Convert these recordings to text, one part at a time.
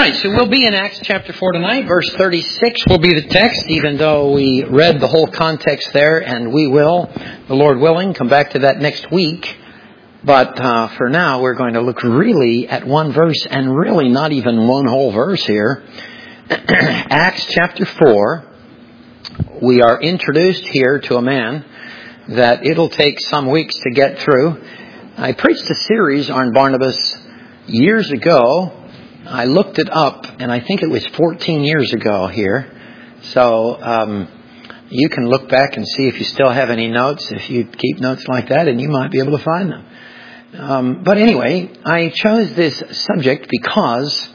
right, so we'll be in Acts chapter 4 tonight. Verse 36 will be the text, even though we read the whole context there, and we will, the Lord willing, come back to that next week. But for now, we're going to look really at one verse, and really not even one whole verse here. Acts chapter 4, we are introduced here to a man that it'll take some weeks to get through. I preached a series on Barnabas years ago. I looked it up, and I think it was 14 years ago here. So you can look back and see if you still have any notes, if you keep notes like that, and you might be able to find them. But anyway, I chose this subject because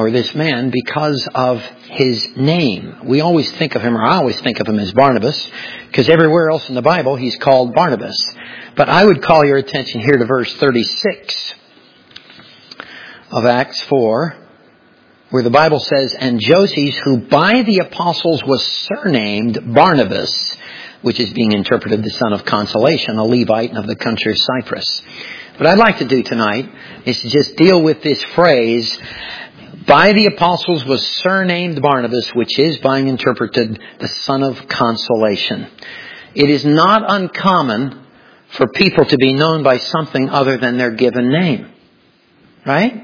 of his name. We always think of him, or I always think of him as Barnabas, because everywhere else in the Bible he's called Barnabas. But I would call your attention here to verse 36 of Acts 4, where the Bible says, "And Joses, who by the apostles was surnamed Barnabas," which is being interpreted the son of consolation, a Levite of the country of Cyprus. What I'd like to do tonight is to just deal with this phrase, "by the apostles was surnamed Barnabas," which is being interpreted the son of consolation. It is not uncommon for people to be known by something other than their given name. Right?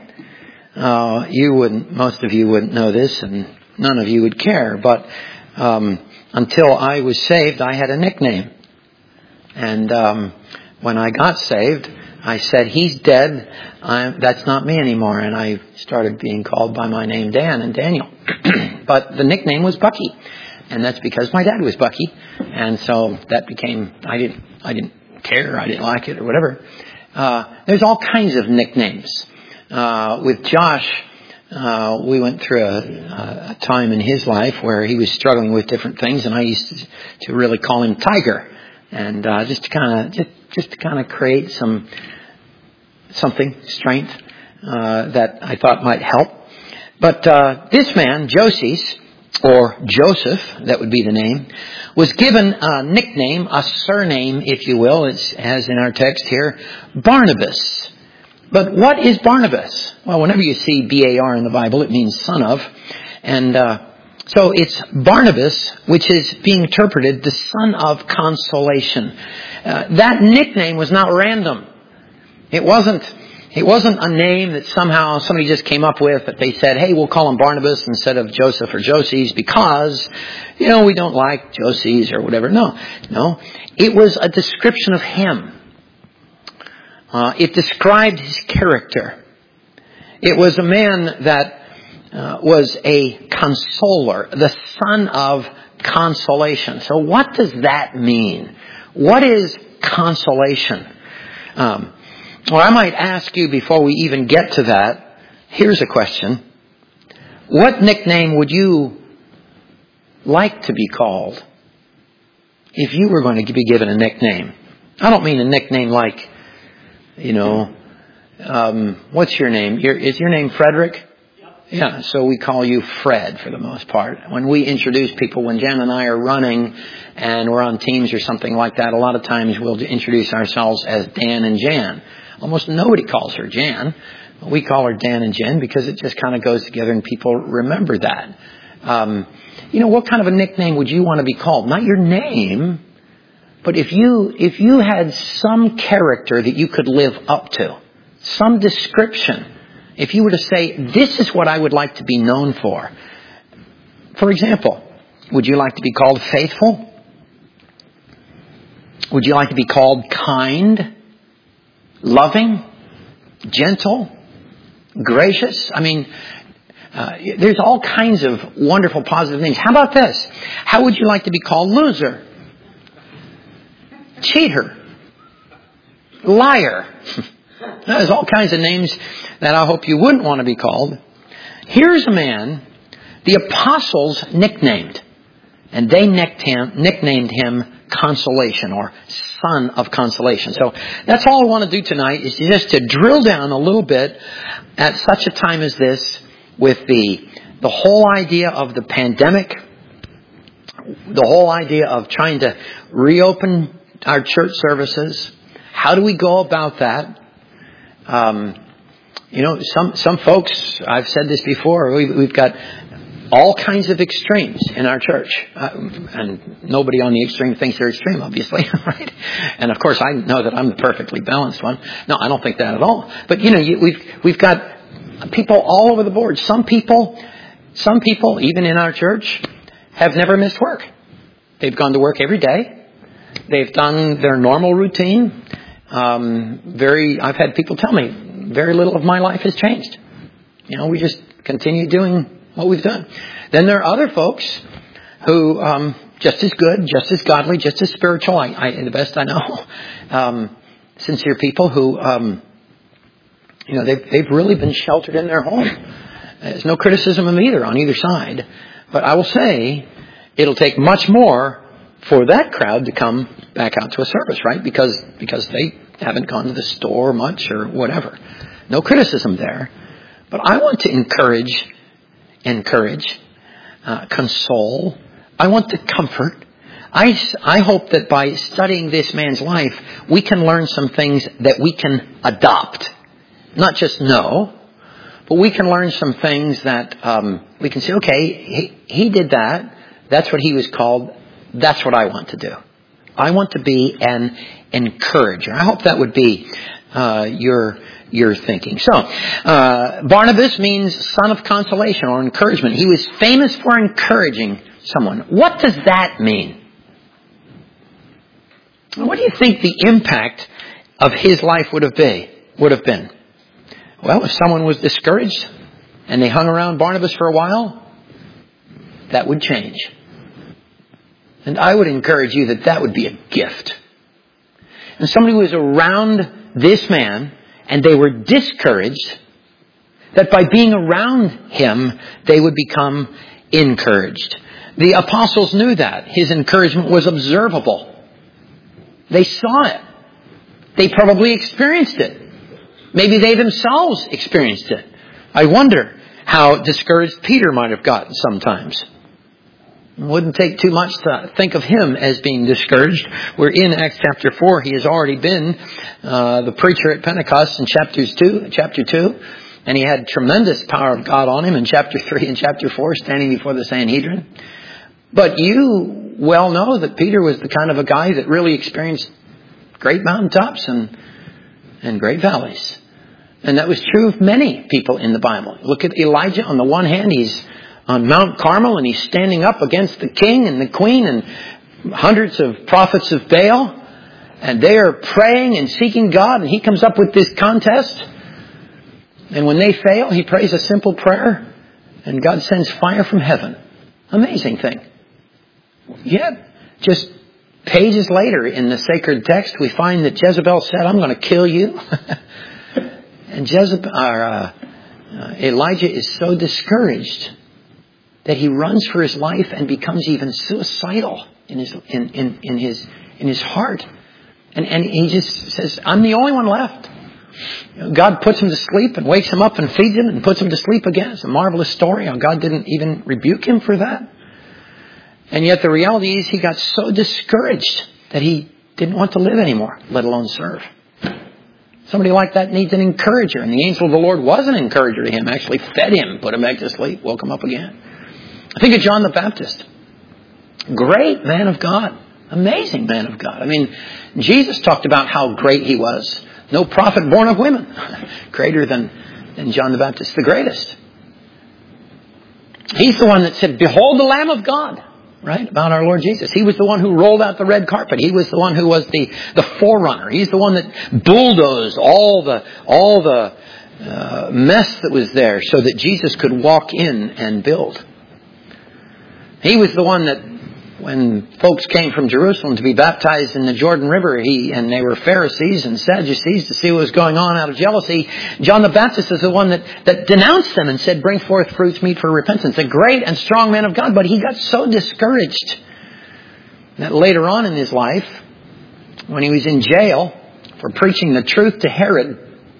Most of you wouldn't know this, and none of you would care, but until I was saved, I had a nickname. And when I got saved, I said, "He's dead. That's not me anymore." And I started being called by my name, Dan and Daniel. But the nickname was Bucky. And that's because my dad was Bucky. And so that became, I didn't care, I didn't like it or whatever. There's all kinds of nicknames. With Josh, we went through a time in his life where he was struggling with different things, and I used to really call him Tiger, and just to kind of create something strength that I thought might help. But this man, Joses, or Joseph, that would be the name, was given a nickname, a surname, if you will, as in our text here, Barnabas. But what is Barnabas? Well, whenever you see B-A-R in the Bible, it means son of. And so it's Barnabas, which is being interpreted the son of consolation. That nickname was not random. It wasn't a name that somehow somebody just came up with, that they said, "Hey, we'll call him Barnabas instead of Joseph or Joses because, we don't like Joses or whatever." No. It was a description of him. It described his character. It was a man that was a consoler, the son of consolation. So what does that mean? What is consolation? Well, I might ask you before we even get to that, here's a question. What nickname would you like to be called if you were going to be given a nickname? I don't mean a nickname like, what's your name? Is your name Frederick? Yeah, so we call you Fred for the most part. When we introduce people, when Jan and I are running and we're on teams or something like that, a lot of times we'll introduce ourselves as Dan and Jan. Almost nobody calls her Jan. We call her Dan and Jen because it just kind of goes together and people remember that. What kind of a nickname would you want to be called? Not your name, but if you had some character that you could live up to, some description, if you were to say, "This is what I would like to be known for." For example, would you like to be called faithful? Would you like to be called kind, loving, gentle, gracious? I mean, there's all kinds of wonderful positive things. How about this? How would you like to be called? Loser, cheater, liar. There's all kinds of names that I hope you wouldn't want to be called. Here's a man the apostles nicknamed, and they nicknamed him Consolation, or son of consolation. So that's all I want to do tonight, is just to drill down a little bit at such a time as this with the whole idea of the pandemic, the whole idea of trying to reopen our church services. How do we go about that? Some folks, I've said this before, we've got all kinds of extremes in our church. And nobody on the extreme thinks they're extreme, obviously, right? And of course, I know that I'm the perfectly balanced one. No, I don't think that at all. But, we've got people all over the board. Some people, even in our church, have never missed work. They've gone to work every day. They've done their normal routine. I've had people tell me, very little of my life has changed. We just continue doing what we've done. Then there are other folks who, just as good, just as godly, just as spiritual, the best I know, sincere people who, they've really been sheltered in their home. There's no criticism of either on either side. But I will say, it'll take much more for that crowd to come back out to a service, right? Because they haven't gone to the store much or whatever. No criticism there. But I want to encourage, console. I want to comfort. I hope that by studying this man's life, we can learn some things that we can adopt. Not just know, but we can learn some things that we can say, okay, he did that. That's what he was called. That's what I want to do. I want to be an encourager. I hope that would be your thinking. So, Barnabas means son of consolation or encouragement. He was famous for encouraging someone. What does that mean? What do you think the impact of his life would have been? Well, if someone was discouraged and they hung around Barnabas for a while, that would change. And I would encourage you that would be a gift. And somebody who was around this man and they were discouraged, that by being around him, they would become encouraged. The apostles knew that. His encouragement was observable. They saw it. They probably experienced it. Maybe they themselves experienced it. I wonder how discouraged Peter might have gotten sometimes. It wouldn't take too much to think of him as being discouraged. We're in Acts chapter 4. He has already been the preacher at Pentecost in chapter 2. And he had tremendous power of God on him in chapter 3 and chapter 4, standing before the Sanhedrin. But you well know that Peter was the kind of a guy that really experienced great mountaintops and great valleys. And that was true of many people in the Bible. Look at Elijah. On the one hand, he's on Mount Carmel and he's standing up against the king and the queen and hundreds of prophets of Baal. And they are praying and seeking God. And he comes up with this contest. And when they fail, he prays a simple prayer. And God sends fire from heaven. Amazing thing. Yet, just pages later in the sacred text, we find that Jezebel said, I'm going to kill you. And Elijah is so discouraged that he runs for his life and becomes even suicidal in his heart. And he just says, I'm the only one left. God puts him to sleep and wakes him up and feeds him and puts him to sleep again. It's a marvelous story how God didn't even rebuke him for that. And yet the reality is he got so discouraged that he didn't want to live anymore, let alone serve. Somebody like that needs an encourager. And the angel of the Lord was an encourager to him. Actually fed him, put him back to sleep, woke him up again. I think of John the Baptist. Great man of God. Amazing man of God. I mean, Jesus talked about how great he was. No prophet born of women. Greater than John the Baptist. The greatest. He's the one that said, behold the Lamb of God. Right? About our Lord Jesus. He was the one who rolled out the red carpet. He was the one who was the forerunner. He's the one that bulldozed all the mess that was there so that Jesus could walk in and build. He was the one that when folks came from Jerusalem to be baptized in the Jordan River, and they were Pharisees and Sadducees to see what was going on out of jealousy. John the Baptist is the one that denounced them and said, bring forth fruits meet for repentance. A great and strong man of God, but he got so discouraged that later on in his life, when he was in jail for preaching the truth to Herod,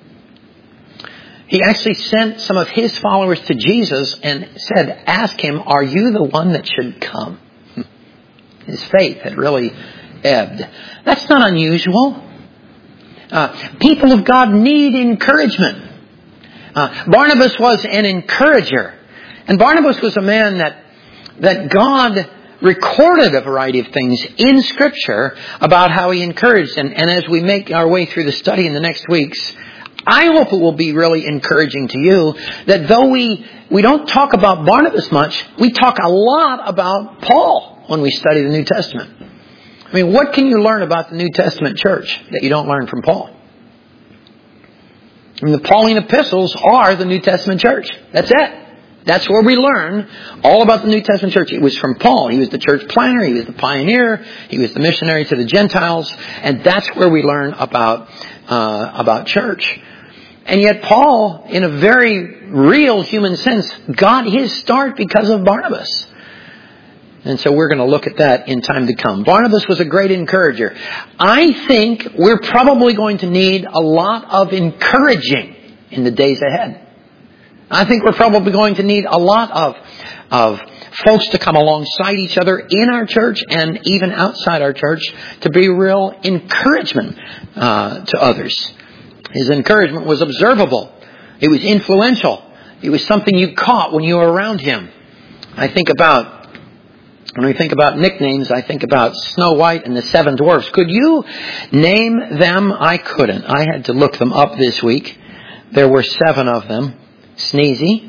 he actually sent some of his followers to Jesus and said, ask him, are you the one that should come? His faith had really ebbed. That's not unusual. People of God need encouragement. Barnabas was an encourager. And Barnabas was a man that God recorded a variety of things in Scripture about how he encouraged. And as we make our way through the study in the next weeks, I hope it will be really encouraging to you that though we don't talk about Barnabas much, we talk a lot about Paul when we study the New Testament. I mean, what can you learn about the New Testament church that you don't learn from Paul? I mean, the Pauline epistles are the New Testament church. That's it. That's where we learn all about the New Testament church. It was from Paul. He was the church planner. He was the pioneer. He was the missionary to the Gentiles. And that's where we learn about church. And yet Paul, in a very real human sense, got his start because of Barnabas. And so we're going to look at that in time to come. Barnabas was a great encourager. I think we're probably going to need a lot of encouraging in the days ahead. I think we're probably going to need a lot of folks to come alongside each other in our church and even outside our church to be real encouragement to others. His encouragement was observable. It was influential. It was something you caught when you were around him. When we think about nicknames, I think about Snow White and the Seven Dwarfs. Could you name them? I couldn't. I had to look them up this week. There were 7 of them. Sneezy.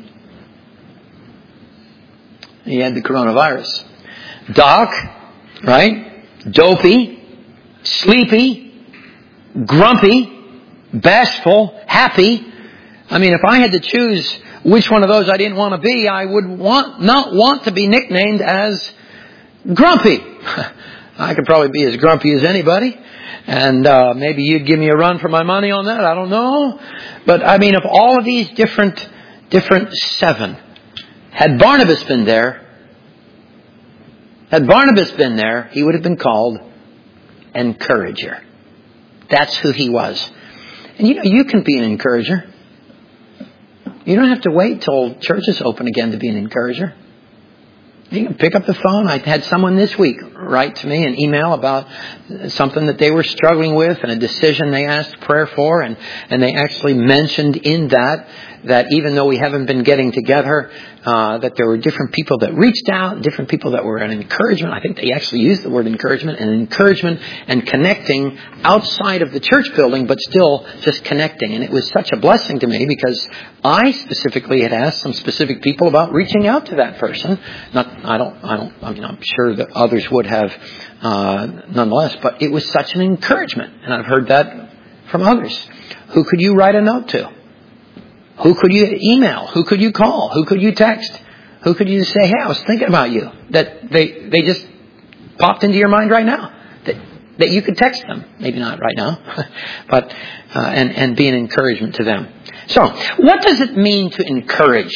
He had the coronavirus. Doc, right? Dopey. Sleepy. Grumpy. Bashful. Happy. I mean, if I had to choose which one of those I didn't want to be, I would not want to be nicknamed as Grumpy. I could probably be as grumpy as anybody. And maybe you'd give me a run for my money on that. I don't know. But I mean, of all of these different 7, had Barnabas been there, he would have been called encourager. That's who he was. And you can be an encourager. You don't have to wait till churches open again to be an encourager. You can pick up the phone. I had someone this week write to me an email about something that they were struggling with and a decision they asked prayer for. And they actually mentioned in that even though we haven't been getting together, that there were different people that reached out, different people that were an encouragement. I think they actually used the word encouragement and connecting outside of the church building, but still just connecting. And it was such a blessing to me because I specifically had asked some specific people about reaching out to that person. I'm sure that others would have, nonetheless, but it was such an encouragement. And I've heard that from others. Who could you write a note to? Who could you email? Who could you call? Who could you text? Who could you say, hey, I was thinking about you. That they just popped into your mind right now. That you could text them. Maybe not right now. But and be an encouragement to them. So, what does it mean to encourage?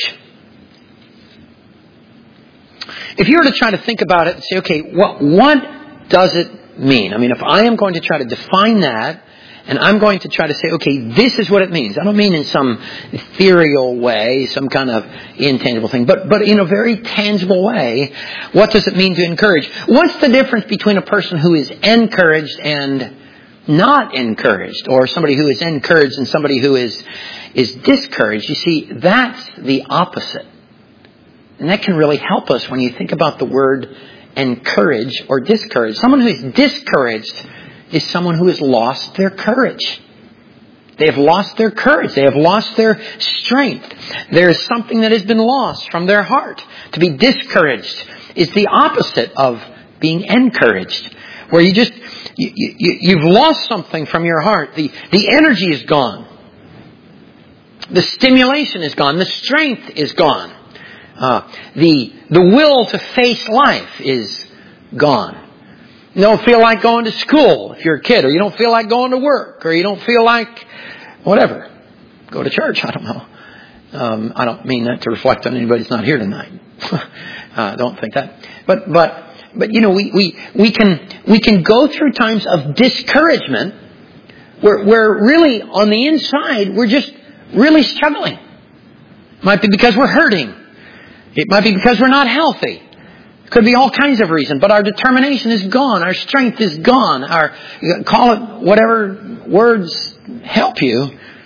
If you were to try to think about it and say, okay, what does it mean? I mean, if I am going to try to define that, and I'm going to try to say, okay, this is what it means. I don't mean in some ethereal way, some kind of intangible thing, but in a very tangible way, what does it mean to encourage? What's the difference between a person who is encouraged and not encouraged, or somebody who is encouraged and somebody who is discouraged? You see, that's the opposite. And that can really help us when you think about the word encourage or discourage. Someone who is discouraged is someone who has lost their courage. They have lost their courage. They have lost their strength. There is something that has been lost from their heart. To be discouraged is the opposite of being encouraged, where you've lost something from your heart. The energy is gone. The stimulation is gone. The strength is gone. The will to face life is gone. You don't feel like going to school if you're a kid, or you don't feel like going to work, or you don't feel like whatever. Go to church. I don't know. I don't mean that to reflect on anybody who's not here tonight. Don't think that. But we can go through times of discouragement where really on the inside we're just really struggling. It might be because we're hurting. It might be because we're not healthy. Could be all kinds of reasons, but our determination is gone. Our strength is gone. Call it whatever words help you.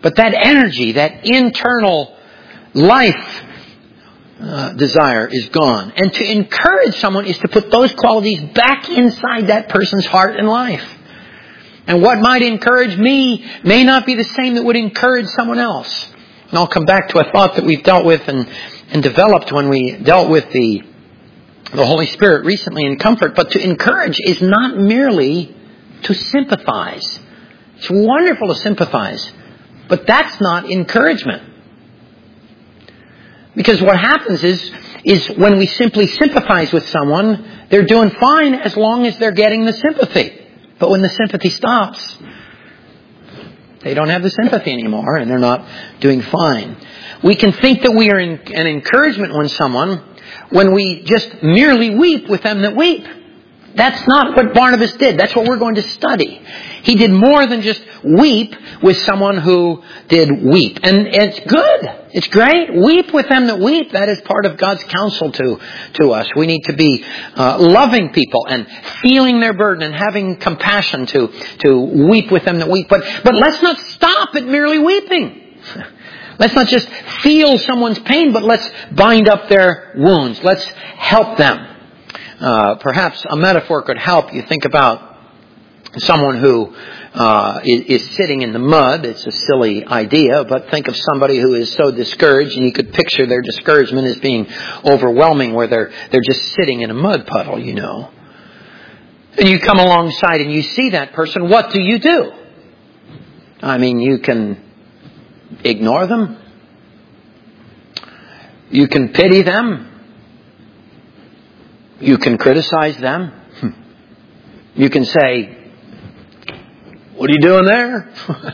But that energy, that internal life desire is gone. And to encourage someone is to put those qualities back inside that person's heart and life. And what might encourage me may not be the same that would encourage someone else. And I'll come back to a thought that we've dealt with and developed when we dealt with the Holy Spirit recently in Comfort. But to encourage is not merely to sympathize. It's wonderful to sympathize, but that's not encouragement. Because what happens is when we simply sympathize with someone, they're doing fine as long as they're getting the sympathy. But when the sympathy stops, they don't have the sympathy anymore and they're not doing fine. We can think that we are an encouragement when we just merely weep with them that weep. That's not what Barnabas did. That's what we're going to study. He did more than just weep with someone who did weep. And it's good. It's great. Weep with them that weep. That is part of God's counsel to us. We need to be loving people and feeling their burden and having compassion to weep with them that weep. But let's not stop at merely weeping. Let's not just feel someone's pain, but let's bind up their wounds. Let's help them. Perhaps a metaphor could help. You think about someone who is sitting in the mud. It's a silly idea, but think of somebody who is so discouraged, and you could picture their discouragement as being overwhelming, where they're just sitting in a mud puddle, you know. And you come alongside and you see that person. What do? I mean, you can ignore them. You can pity them. You can criticize them. You can say, "What are you doing there?"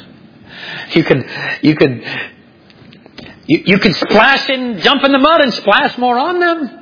You could splash in, jump in the mud and splash more on them.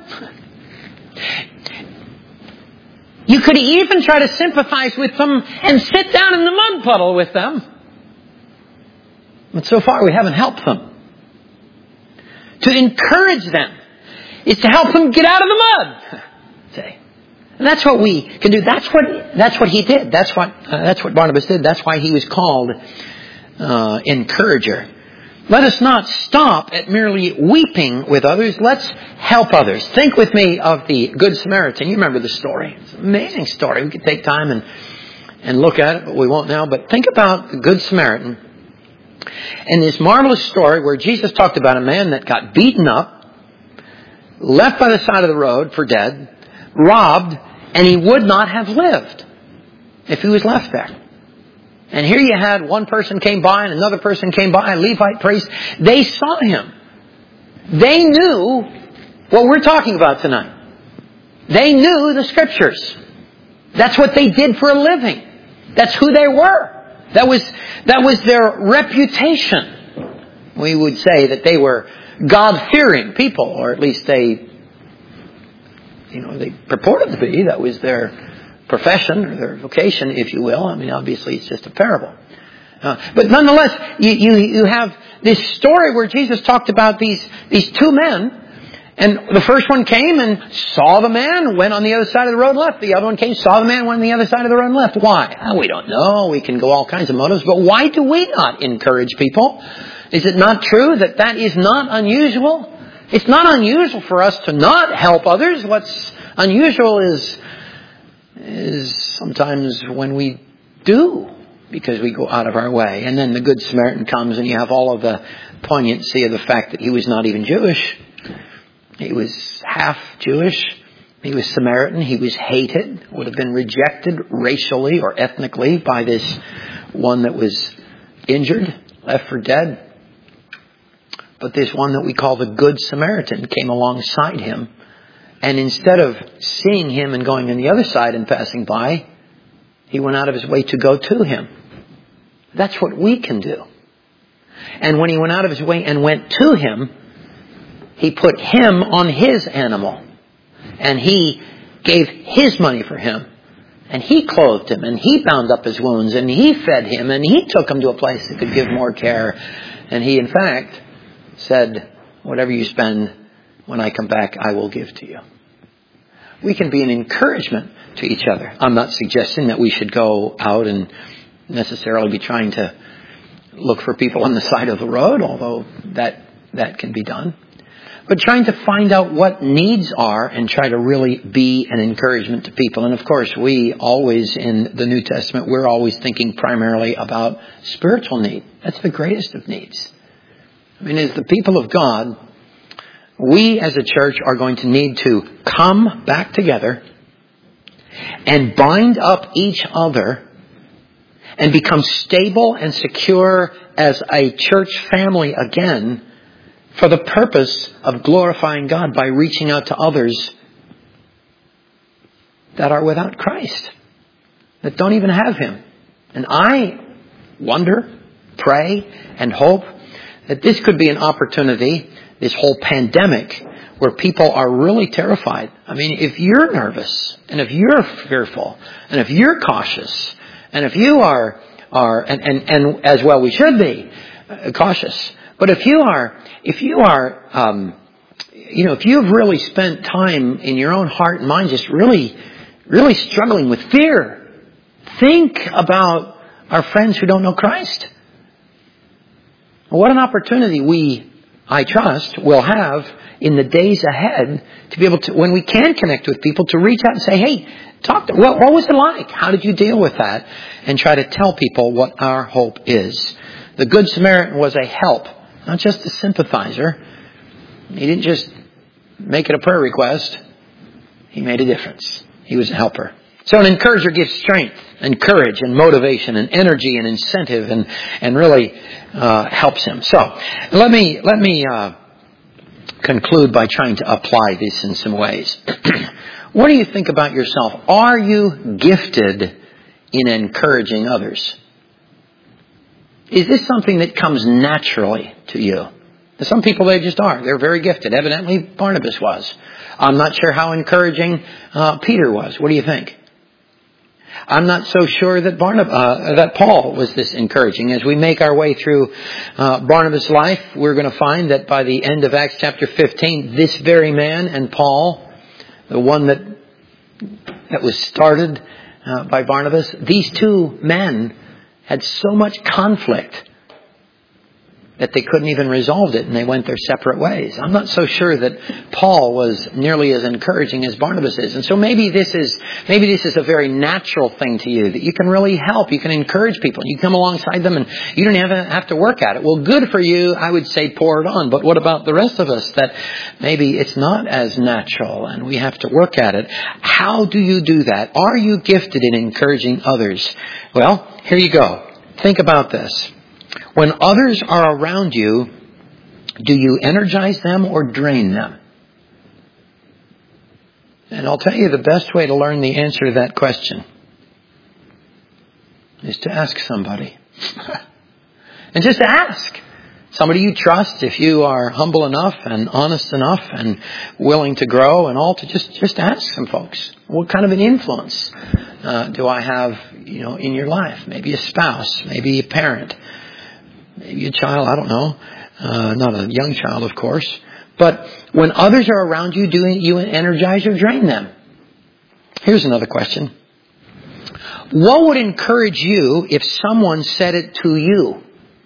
You could even try to sympathize with them and sit down in the mud puddle with them. But so far we haven't helped them. To encourage them is to help them get out of the mud. And that's what we can do. That's what he did. That's what Barnabas did. That's why he was called encourager. Let us not stop at merely weeping with others. Let's help others. Think with me of the Good Samaritan. You remember the story. It's an amazing story. We could take time and look at it, but we won't now. But think about the Good Samaritan and this marvelous story where Jesus talked about a man that got beaten up, left by the side of the road for dead, robbed, and he would not have lived if he was left there. And here you had one person came by and another person came by, a Levite priest. They saw him. They knew what we're talking about tonight. They knew the Scriptures. That's what they did for a living. That's who they were. That was their reputation. We would say that they were God-fearing people, or at least they purported to be. That was their profession or their vocation, if you will. I mean, obviously it's just a parable. But nonetheless, you have this story where Jesus talked about these two men. And the first one came and saw the man, went on the other side of the road and left. The other one came, saw the man, went on the other side of the road and left. Why? We don't know. We can go all kinds of motives. But why do we not encourage people? Is it not true that is not unusual? It's not unusual for us to not help others. What's unusual is sometimes when we do, because we go out of our way. And then the Good Samaritan comes and you have all of the poignancy of the fact that he was not even Jewish. He was half Jewish. He was Samaritan. He was hated, would have been rejected racially or ethnically by this one that was injured, left for dead. But this one that we call the Good Samaritan came alongside him. And instead of seeing him and going on the other side and passing by, he went out of his way to go to him. That's what we can do. And when he went out of his way and went to him, he put him on his animal. And he gave his money for him. And he clothed him. And he bound up his wounds. And he fed him. And he took him to a place that could give more care. And he, in fact, said, "Whatever you spend, when I come back, I will give to you." We can be an encouragement to each other. I'm not suggesting that we should go out and necessarily be trying to look for people on the side of the road, although that can be done. But trying to find out what needs are and try to really be an encouragement to people. And of course, we always, in the New Testament, we're always thinking primarily about spiritual need. That's the greatest of needs. I mean, as the people of God, we as a church are going to need to come back together and bind up each other and become stable and secure as a church family again, for the purpose of glorifying God by reaching out to others that are without Christ, that don't even have Him. And I wonder, pray, and hope that this could be an opportunity, this whole pandemic, where people are really terrified. I mean, if you're nervous, and if you're fearful, and if you're cautious, and if you are and as well we should be cautious. But if you've really spent time in your own heart and mind just really, really struggling with fear, think about our friends who don't know Christ. What an opportunity I trust, will have in the days ahead to be able to, when we can connect with people, to reach out and say, hey, what was it like? How did you deal with that? And try to tell people what our hope is. The Good Samaritan was a help. Not just a sympathizer. He didn't just make it a prayer request. He made a difference. He was a helper. So an encourager gives strength and courage and motivation and energy and incentive and really helps him. So let me conclude by trying to apply this in some ways. What do you think about yourself? Are you gifted in encouraging others? Is this something that comes naturally to you? Some people, they just are. They're very gifted. Evidently, Barnabas was. I'm not sure how encouraging Peter was. What do you think? I'm not so sure that that Paul was this encouraging. As we make our way through Barnabas' life, we're going to find that by the end of Acts chapter 15, this very man and Paul, the one that was started by Barnabas, these two men had so much conflict that they couldn't even resolve it, and they went their separate ways. I'm not so sure that Paul was nearly as encouraging as Barnabas is. And so maybe this is a very natural thing to you, that you can really help. You can encourage people. You come alongside them and you don't even have to work at it. Well, good for you. I would say pour it on. But what about the rest of us that maybe it's not as natural and we have to work at it? How do you do that? Are you gifted in encouraging others? Well, here you go. Think about this. When others are around you, do you energize them or drain them? And I'll tell you the best way to learn the answer to that question is to ask somebody. And just ask. Somebody you trust, if you are humble enough and honest enough and willing to grow and all, to just ask some folks. What kind of an influence do I have, in your life? Maybe a spouse, maybe a parent, maybe a child, I don't know. Not a young child, of course. But when others are around you, do you energize or drain them? Here's another question. What would encourage you if someone said it to you?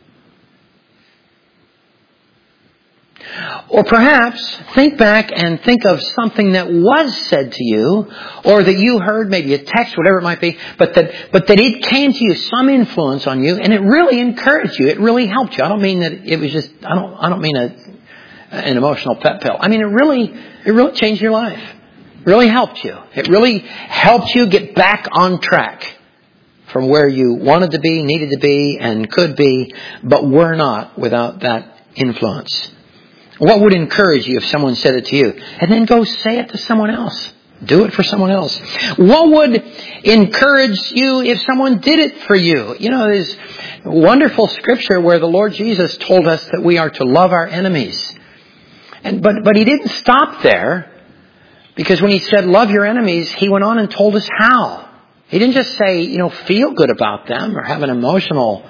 Or perhaps think back and think of something that was said to you, or that you heard, maybe a text, whatever it might be, but that it came to you, some influence on you, and it really encouraged you. It really helped you. I don't mean that it was just, I don't mean an emotional pep pill. I mean, it really changed your life. It really helped you. It really helped you get back on track from where you wanted to be, needed to be, and could be, but were not without that influence. What would encourage you if someone said it to you? And then go say it to someone else. Do it for someone else. What would encourage you if someone did it for you? There's wonderful scripture where the Lord Jesus told us that we are to love our enemies. But He didn't stop there, because when He said love your enemies, He went on and told us how. He didn't just say, feel good about them or have an emotional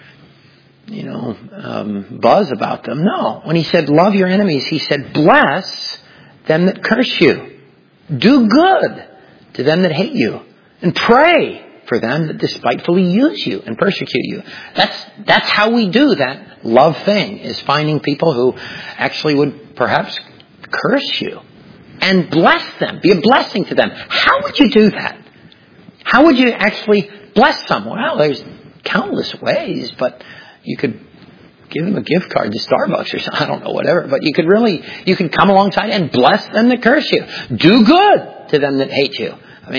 buzz about them. No. When He said, love your enemies, He said, bless them that curse you. Do good to them that hate you. And pray for them that despitefully use you and persecute you. That's how we do that love thing, is finding people who actually would perhaps curse you and bless them, be a blessing to them. How would you do that? How would you actually bless someone? Well, there's countless ways, but you could give them a gift card to Starbucks or something. I don't know, whatever. But you can come alongside and bless them that curse you. Do good to them that hate you. I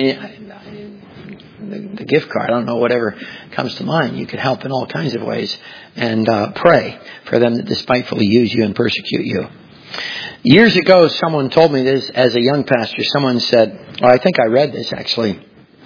mean, the gift card, I don't know, whatever comes to mind. You could help in all kinds of ways. And pray for them that despitefully use you and persecute you. Years ago, someone told me this as a young pastor. Someone said, well, I think I read this actually.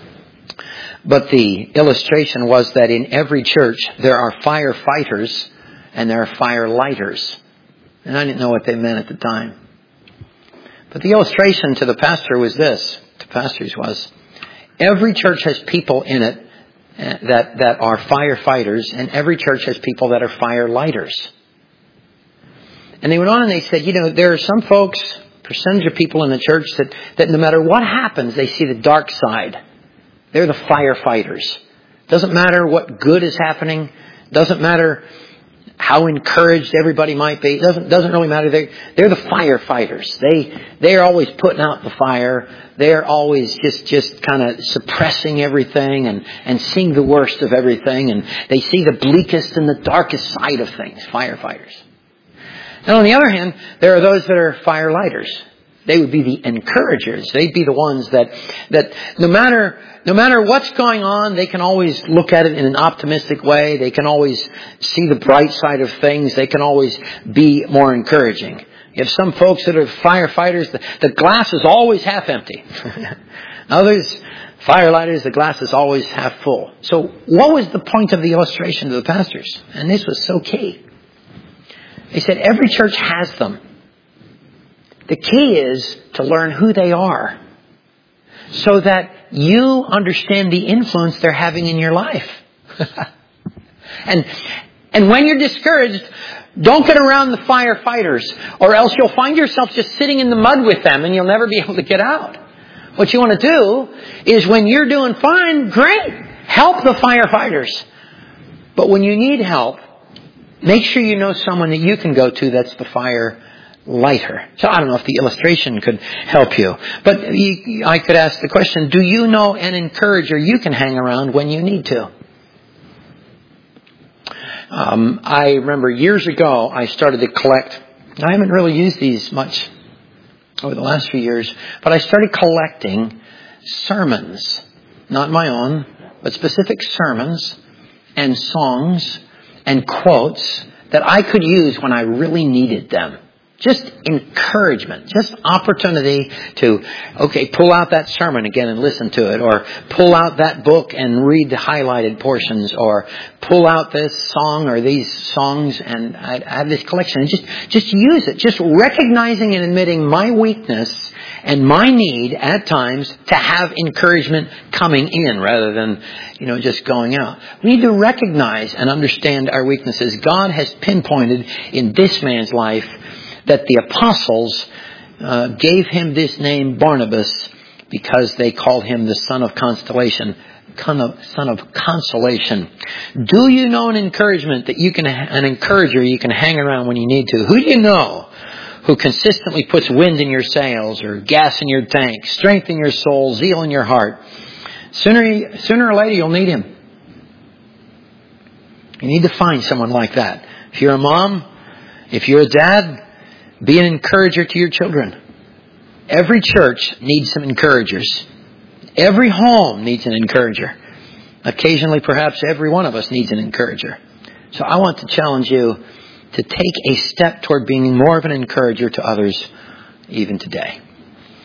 But the illustration was that in every church there are firefighters and there are fire lighters. And I didn't know what they meant at the time. But the illustration to the pastor was this, to pastors was, every church has people in it that are firefighters, and every church has people that are fire lighters. And they went on and they said, there are some folks, percentage of people in the church that no matter what happens, they see the dark side. They're the firefighters. Doesn't matter what good is happening. Doesn't matter how encouraged everybody might be. Doesn't really matter. They're the firefighters. They're always putting out the fire. They're always just kind of suppressing everything and seeing the worst of everything. And they see the bleakest and the darkest side of things. Firefighters. And on the other hand, there are those that are fire lighters. They would be the encouragers. They'd be the ones that no matter what's going on, they can always look at it in an optimistic way. They can always see the bright side of things. They can always be more encouraging. You have some folks that are firefighters, the glass is always half empty. Others, firelighters, the glass is always half full. So what was the point of the illustration to the pastors? And this was so key. They said every church has them. The key is to learn who they are so that you understand the influence they're having in your life. And when you're discouraged, don't get around the firefighters, or else you'll find yourself just sitting in the mud with them and you'll never be able to get out. What you want to do is, when you're doing fine, great, help the firefighters. But when you need help, make sure you know someone that you can go to that's the fire lighter. So I don't know if the illustration could help you. But I could ask the question, do you know an encourager you can hang around when you need to? I remember years ago I started to collect. I haven't really used these much over the last few years, but I started collecting sermons. Not my own, but specific sermons and songs and quotes that I could use when I really needed them. Just encouragement, just opportunity to, pull out that sermon again and listen to it, or pull out that book and read the highlighted portions, or pull out this song or these songs, and I have this collection, and just use it, just recognizing and admitting my weakness and my need at times to have encouragement coming in rather than, just going out. We need to recognize and understand our weaknesses. God has pinpointed in this man's life that the apostles gave him this name Barnabas because they called him the son of consolation. Son of consolation. Do you know an encourager you can hang around when you need to? Who do you know who consistently puts wind in your sails, or gas in your tank, strength in your soul, zeal in your heart? Sooner or later you'll need him. You need to find someone like that. If you're a mom, if you're a dad, be an encourager to your children. Every church needs some encouragers. Every home needs an encourager. Occasionally, perhaps every one of us needs an encourager. So I want to challenge you to take a step toward being more of an encourager to others even today.